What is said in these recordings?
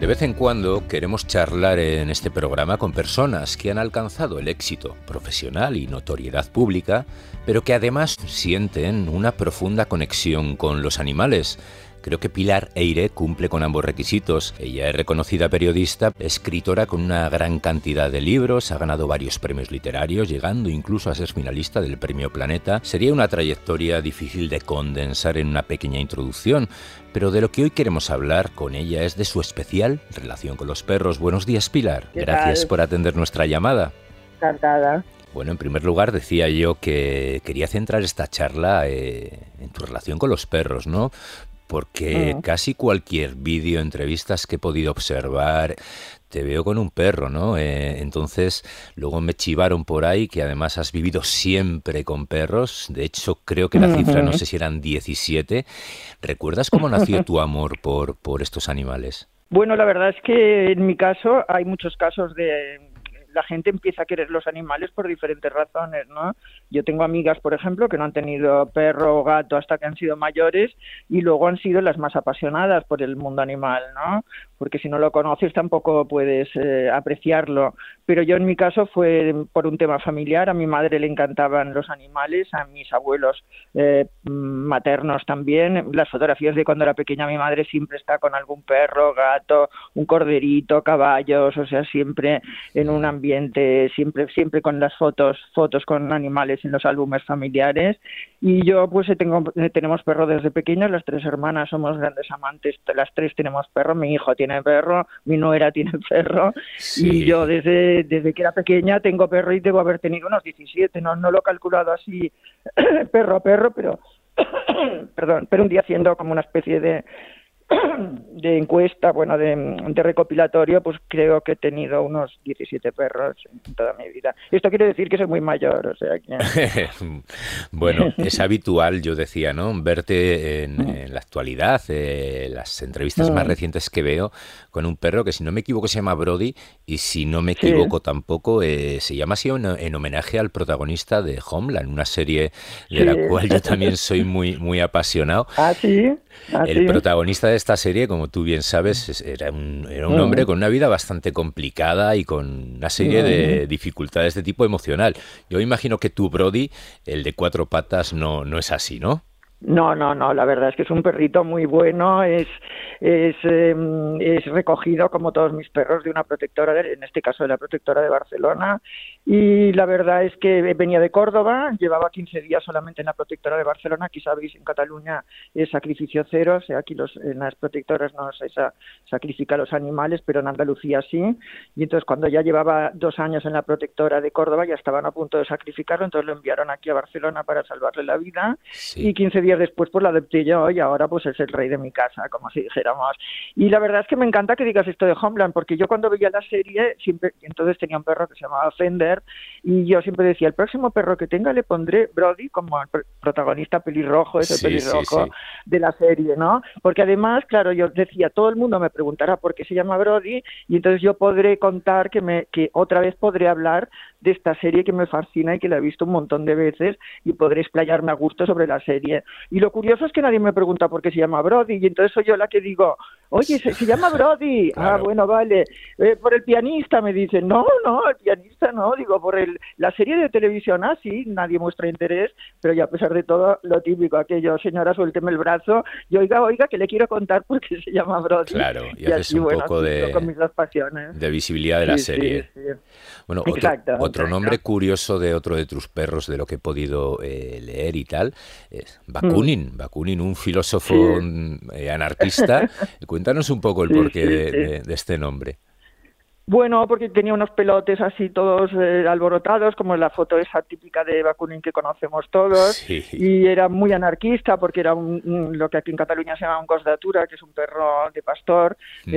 De vez en cuando queremos charlar en este programa con personas que han alcanzado el éxito profesional y notoriedad pública, pero que además sienten una profunda conexión con los animales. Creo que Pilar Eyre cumple con ambos requisitos. Ella es reconocida periodista, escritora con una gran cantidad de libros, ha ganado varios premios literarios, llegando incluso a ser finalista del Premio Planeta. Sería una trayectoria difícil de condensar en una pequeña introducción, pero de lo que hoy queremos hablar con ella es de su especial relación con los perros. Buenos días, Pilar. Gracias por atender nuestra llamada. Encantada. Bueno, en primer lugar decía yo que quería centrar esta charla en tu relación con los perros, ¿no? Porque casi cualquier vídeo, entrevistas que he podido observar, te veo con un perro, ¿no? Entonces, luego me chivaron por ahí que además has vivido siempre con perros. De hecho, creo que la cifra, no sé si eran 17. ¿Recuerdas cómo nació tu amor por estos animales? Bueno, la verdad es que en mi caso hay muchos casos de... La gente empieza a querer los animales por diferentes razones, ¿no? Yo tengo amigas, por ejemplo, que no han tenido perro o gato hasta que han sido mayores y luego han sido las más apasionadas por el mundo animal, ¿no? Porque si no lo conoces tampoco puedes apreciarlo. Pero yo en mi caso fue por un tema familiar. A mi madre le encantaban los animales, a mis abuelos maternos también. Las fotografías de cuando era pequeña, mi madre siempre está con algún perro, gato, un corderito, caballos, o sea, siempre en un ambiente, siempre con las fotos con animales en los álbumes familiares. Y yo pues tenemos perro desde pequeños, las tres hermanas somos grandes amantes, las tres tenemos perro, mi hijo tiene perro, mi nuera tiene perro, sí. Y yo desde que era pequeña tengo perro y debo haber tenido unos 17, no lo he calculado así perro a perro, pero perdón, pero un día haciendo como una especie de encuesta, bueno, de recopilatorio, pues creo que he tenido unos 17 perros en toda mi vida. Esto quiere decir que soy muy mayor, o sea que... Bueno, es habitual, yo decía, ¿no? Verte en la actualidad, las entrevistas más recientes que veo, con un perro que, si no me equivoco, se llama Brody, y si no me equivoco tampoco, se llama así en homenaje al protagonista de Homeland, una serie de la cual yo también soy muy apasionado. ¿Ah, sí? El protagonista de esta serie, como tú bien sabes, era un hombre con una vida bastante complicada y con una serie de dificultades de tipo emocional. Yo imagino que tu Brody, el de 4 patas, no es así, ¿no? No, la verdad es que es un perrito muy bueno, es recogido como todos mis perros de una protectora, en este caso de la protectora de Barcelona, y la verdad es que venía de Córdoba, llevaba 15 días solamente en la protectora de Barcelona. Aquí sabéis, en Cataluña es sacrificio cero, o sea, aquí en las protectoras no se sacrifica a los animales, pero en Andalucía sí, y entonces cuando ya llevaba 2 años en la protectora de Córdoba ya estaban a punto de sacrificarlo, entonces lo enviaron aquí a Barcelona para salvarle la vida, sí. Y 15 días después pues lo adopté yo y ahora pues es el rey de mi casa, como si dijéramos. Y la verdad es que me encanta que digas esto de Homeland, porque yo cuando veía la serie, entonces tenía un perro que se llamaba Fender, y yo siempre decía, el próximo perro que tenga le pondré Brody como el protagonista pelirrojo, pelirrojo de la serie, ¿no? Porque además, claro, yo decía, todo el mundo me preguntará por qué se llama Brody, y entonces yo podré contar que otra vez podré hablar de esta serie que me fascina y que la he visto un montón de veces, y podré explayarme a gusto sobre la serie. Y lo curioso es que nadie me pregunta por qué se llama Brody, y entonces soy yo la que digo, oye, se llama Brody. Claro. Ah, bueno, vale. Por el pianista, me dicen. No, el pianista no. Digo, por la serie de televisión, sí, nadie muestra interés, pero ya a pesar de todo, lo típico, aquello, señora, suélteme el brazo, y oiga, que le quiero contar por qué se llama Brody. Claro, y haces así, un poco con mis 2 pasiones. De visibilidad de la serie. Sí. Bueno, otro nombre curioso de otro de tus perros, de lo que he podido leer y tal, es Bakunin. Bakunin, un filósofo anarquista. Cuéntanos un poco el porqué de este nombre. Bueno, porque tenía unos pelotes así todos alborotados, como la foto esa típica de Bakunin que conocemos todos, sí. Y era muy anarquista porque era lo que aquí en Cataluña se llama un gos d'atura, que es un perro de pastor.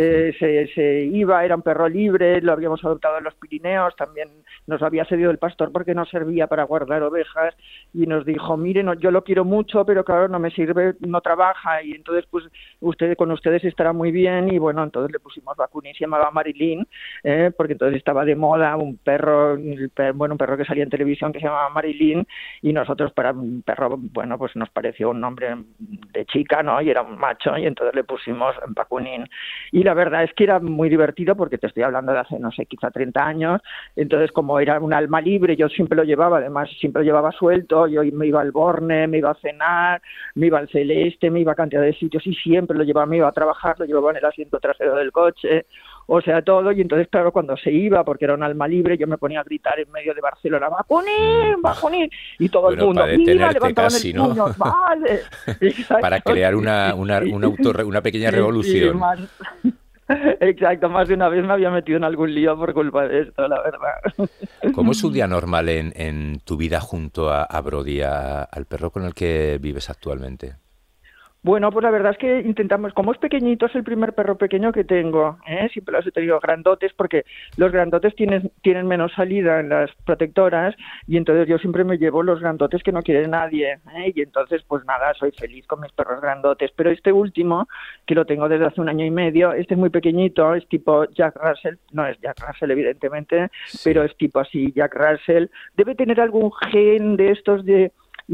Se iba, era un perro libre, lo habíamos adoptado en los Pirineos, también nos lo había cedido el pastor porque nos servía para guardar ovejas, y nos dijo, miren, yo lo quiero mucho, pero claro, no me sirve, no trabaja, y entonces pues con ustedes estará muy bien, y bueno, entonces le pusimos Bakunin, se llamaba Marilyn. porque entonces estaba de moda un perro, un perro que salía en televisión que se llamaba Marilyn, y nosotros para un perro, bueno, pues nos pareció un nombre de chica, ¿no? Y era un macho, y entonces le pusimos Bakunin. Y la verdad es que era muy divertido, porque te estoy hablando de hace, no sé, quizá 30 años, entonces como era un alma libre, yo siempre lo llevaba, además siempre lo llevaba suelto, yo me iba al Borne, me iba a cenar, me iba al Celeste, me iba a cantidad de sitios, y siempre lo llevaba, me iba a trabajar, lo llevaba en el asiento trasero del coche, o sea, todo. Y entonces, claro, cuando se iba, porque era un alma libre, yo me ponía a gritar en medio de Barcelona, ¡Bakunin, Bakunin! Y todo el mundo, para ¡mira, detenerte levantaban casi, el ¿no? puño! ¡Vale! Exacto. Para crear una pequeña revolución. Sí, más. Exacto, más de una vez me había metido en algún lío por culpa de esto, la verdad. ¿Cómo es un día normal en tu vida junto a Brody, al perro con el que vives actualmente? Bueno, pues la verdad es que intentamos, como es pequeñito, es el primer perro pequeño que tengo, siempre los he tenido grandotes, porque los grandotes tienen menos salida en las protectoras, y entonces yo siempre me llevo los grandotes que no quiere nadie, y entonces pues nada, soy feliz con mis perros grandotes. Pero este último, que lo tengo desde hace 1 año y medio, este es muy pequeñito, es tipo Jack Russell, no es Jack Russell evidentemente, Sí. pero es tipo así, Jack Russell, debe tener algún gen de estos de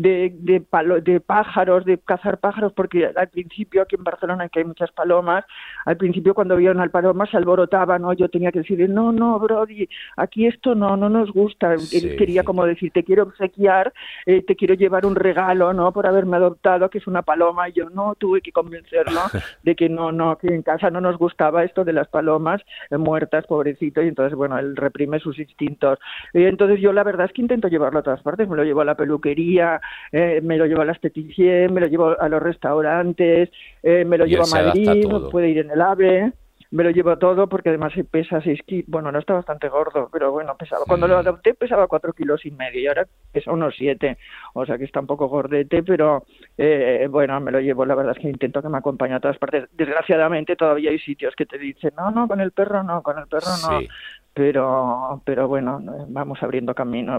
pájaros, de cazar pájaros, porque al principio aquí en Barcelona, que hay muchas palomas, al principio cuando vieron al paloma se alborotaba, ¿no? Yo tenía que decir, no, Brody, aquí esto no nos gusta. Sí. Él quería como decir, te quiero obsequiar, te quiero llevar un regalo, ¿no? Por haberme adoptado, que es una paloma, y yo no, tuve que convencerlo de que no, que en casa no nos gustaba esto de las palomas muertas, pobrecito, y entonces, bueno, él reprime sus instintos. Entonces yo la verdad es que intento llevarlo a todas partes, me lo llevo a la peluquería, me lo llevo a las Peticiens, me lo llevo a los restaurantes, me lo Y llevo él a se adapta a Madrid, todo. puede ir en el AVE, me lo llevo todo, porque además pesa 6 kilos, bueno, no está bastante gordo, pero bueno, pesaba, cuando lo adopté pesaba 4,5 kilos, y ahora pesa unos 7, o sea que está un poco gordete, pero bueno, me lo llevo, la verdad es que intento que me acompañe a todas partes. Desgraciadamente todavía hay sitios que te dicen, no, con el perro no, Sí. pero bueno, vamos abriendo camino.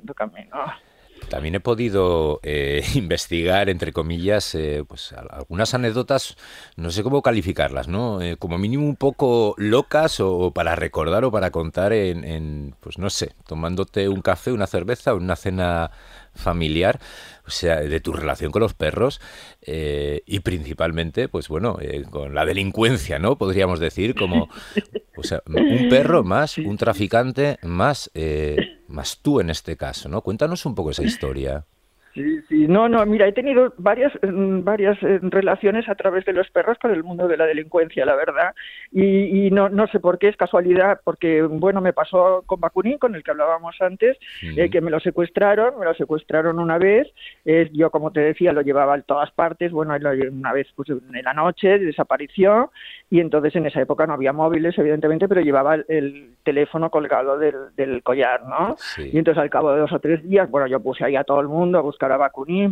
También he podido investigar, entre comillas, pues algunas anécdotas, no sé cómo calificarlas, ¿no? Como mínimo un poco locas, o para recordar o para contar pues no sé, tomándote un café, una cerveza o una cena familiar, o sea, de tu relación con los perros, y principalmente, pues bueno, con la delincuencia, ¿no? Podríamos decir, como, o sea, un perro más, Sí. un traficante más, más tú en este caso, ¿no? Cuéntanos un poco esa historia. Sí, no, mira, he tenido varias relaciones a través de los perros con el mundo de la delincuencia, la verdad, y no sé por qué, es casualidad, porque, bueno, me pasó con Bakunin, con el que hablábamos antes, que me lo secuestraron una vez, yo, como te decía, lo llevaba a todas partes, bueno, una vez, pues, en la noche desapareció, y entonces en esa época no había móviles, evidentemente, pero llevaba el teléfono colgado del collar, ¿no? Sí. Y entonces al cabo de 2 o 3 días, bueno, yo puse ahí a todo el mundo a buscar a Bakunin,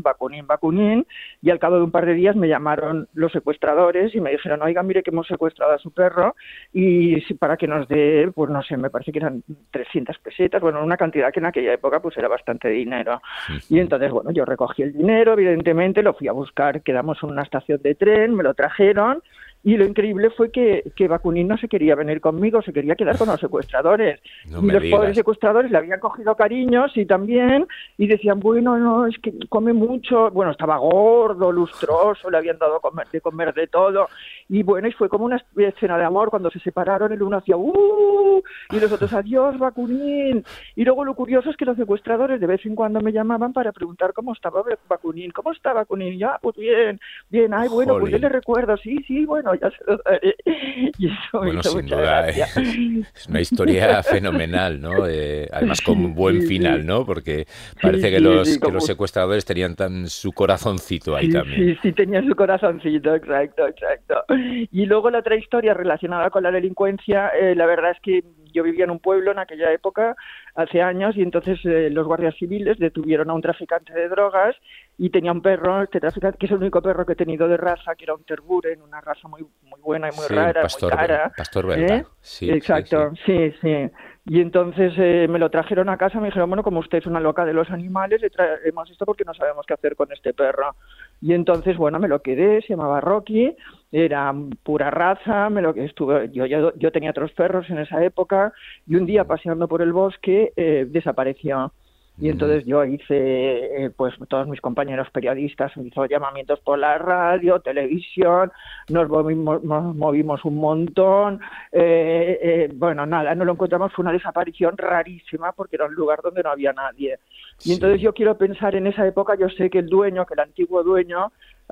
y al cabo de un par de días me llamaron los secuestradores y me dijeron, oiga, mire que hemos secuestrado a su perro, y para que nos dé, pues no sé, me parece que eran 300 pesetas, bueno, una cantidad que en aquella época pues era bastante dinero. Y entonces, bueno, yo recogí el dinero, evidentemente, lo fui a buscar, quedamos en una estación de tren, me lo trajeron. Y lo increíble fue que Bakunin no se quería venir conmigo, se quería quedar con los secuestradores. No Y me los digas. pobres secuestradores le habían cogido cariño, sí, también, y decían, bueno, no, es que come mucho, bueno, estaba gordo, lustroso, le habían dado de comer de todo. Y bueno, y fue como una escena de amor. Cuando se separaron, el uno hacía y los otros, adiós, Bakunin. Y luego lo curioso es que los secuestradores de vez en cuando me llamaban para preguntar cómo estaba Bakunin, y yo, pues bien, ay, bueno, pues yo Jolín. le recuerdo, sí, bueno, ya se lo daré. Y eso me Bueno, hizo sin mucha duda, gracia. es una historia fenomenal, ¿no? Además con un buen Sí, final, ¿no? Porque parece que sí, que los como... secuestradores tenían su corazoncito ahí también. Sí, tenía su corazoncito, exacto. Y luego la otra historia relacionada con la delincuencia, la verdad es que yo vivía en un pueblo en aquella época, hace años, y entonces los guardias civiles detuvieron a un traficante de drogas, y tenía un perro, este traficante, que es el único perro que he tenido de raza, que era un Tervuren, una raza muy buena y muy Sí, rara, muy cara. pastor belga. Sí, Exacto, sí. sí. Y entonces me lo trajeron a casa, me dijeron, bueno, como usted es una loca de los animales, le traemos esto porque no sabemos qué hacer con este perro. Y entonces, bueno, me lo quedé, se llamaba Rocky, era pura raza, yo tenía otros perros en esa época, y un día paseando por el bosque desapareció. Y entonces yo hice, pues todos mis compañeros periodistas hizo llamamientos por la radio, televisión, nos movimos un montón, bueno, nada, no lo encontramos, fue una desaparición rarísima porque era un lugar donde no había nadie. Y entonces yo quiero pensar en esa época, yo sé que el antiguo dueño,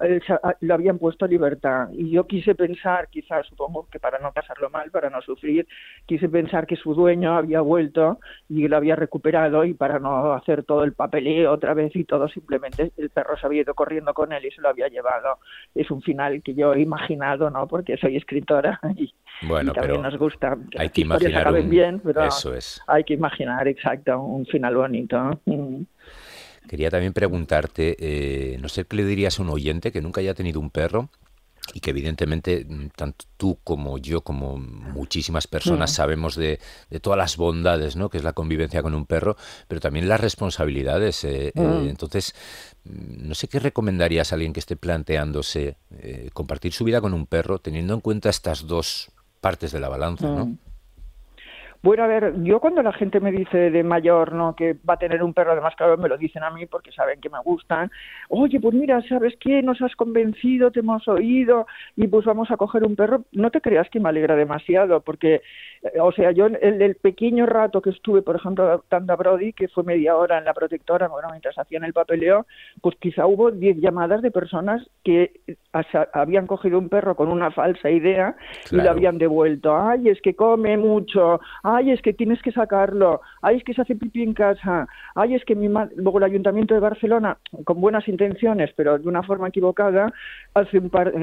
lo habían puesto a libertad, y yo quise pensar, quizás, supongo que para no pasarlo mal, para no sufrir, quise pensar que su dueño había vuelto y lo había recuperado, y para no hacer todo el papeleo otra vez y todo, simplemente el perro se había ido corriendo con él y se lo había llevado. Es un final que yo he imaginado, ¿no? Porque soy escritora y Bueno, también nos gusta que hay las que historias imaginar acaben bien, pero eso es. hay que imaginar, exacto, un final bonito. Quería también preguntarte, no sé qué le dirías a un oyente que nunca haya tenido un perro y que evidentemente tanto tú como yo, como muchísimas personas sabemos de todas las bondades, ¿no?, que es la convivencia con un perro, pero también las responsabilidades. Entonces, no sé qué recomendarías a alguien que esté planteándose compartir su vida con un perro, teniendo en cuenta estas dos partes de la balanza, ¿no? Bueno, a ver, yo cuando la gente me dice de mayor, ¿no?, que va a tener un perro, además, claro, me lo dicen a mí porque saben que me gustan. Oye, pues mira, ¿sabes qué? Nos has convencido, te hemos oído y pues vamos a coger un perro. No te creas que me alegra demasiado porque, o sea, yo el pequeño rato que estuve, por ejemplo, adoptando a Brody, que fue media hora en la protectora, bueno, mientras hacían el papeleo, pues quizá hubo 10 llamadas de personas que habían cogido un perro con una falsa idea, claro, y lo habían devuelto. Ay, es que come mucho. Ay, es que tienes que sacarlo, ay, es que se hace pipí en casa, ay, es que luego el Ayuntamiento de Barcelona, con buenas intenciones, pero de una forma equivocada, hace un par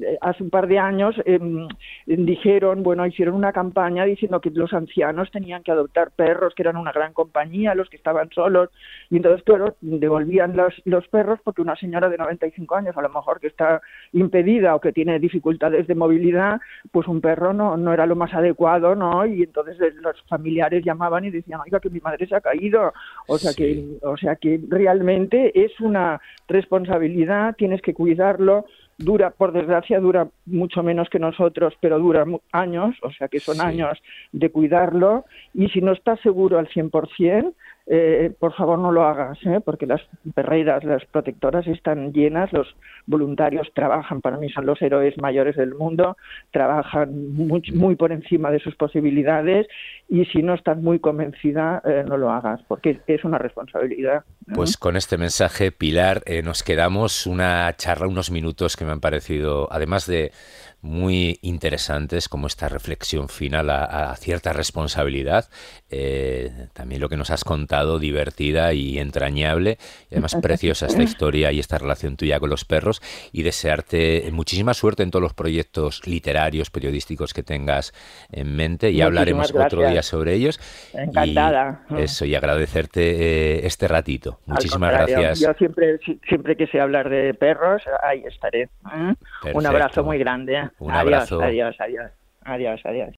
de años dijeron, bueno, hicieron una campaña diciendo que los ancianos tenían que adoptar perros, que eran una gran compañía, los que estaban solos, y entonces, claro, devolvían los perros porque una señora de 95 años, a lo mejor que está impedida o que tiene dificultades de movilidad, pues un perro no era lo más adecuado, ¿no? Y entonces los familiares llamaban y decían, oiga, que mi madre se ha caído. O sea que realmente es una responsabilidad, tienes que cuidarlo. Por desgracia dura mucho menos que nosotros, pero dura años, o sea que son años de cuidarlo, y si no estás seguro al 100%, por favor no lo hagas, porque las perreiras, las protectoras están llenas, los voluntarios trabajan, para mí son los héroes mayores del mundo, trabajan muy por encima de sus posibilidades, y si no estás muy convencida, no lo hagas, porque es una responsabilidad. Pues con este mensaje, Pilar, nos quedamos una charla, unos minutos que me han parecido, además de muy interesantes, como esta reflexión final a cierta responsabilidad, también lo que nos has contado, divertida y entrañable, y además preciosa esta historia y esta relación tuya con los perros, y desearte muchísima suerte en todos los proyectos literarios, periodísticos que tengas en mente, y hablaremos otro día sobre ellos. Encantada. Y agradecerte este ratito. Muchísimas gracias. Yo siempre que sé hablar de perros, ahí estaré. Un abrazo muy grande. Un abrazo. Adiós.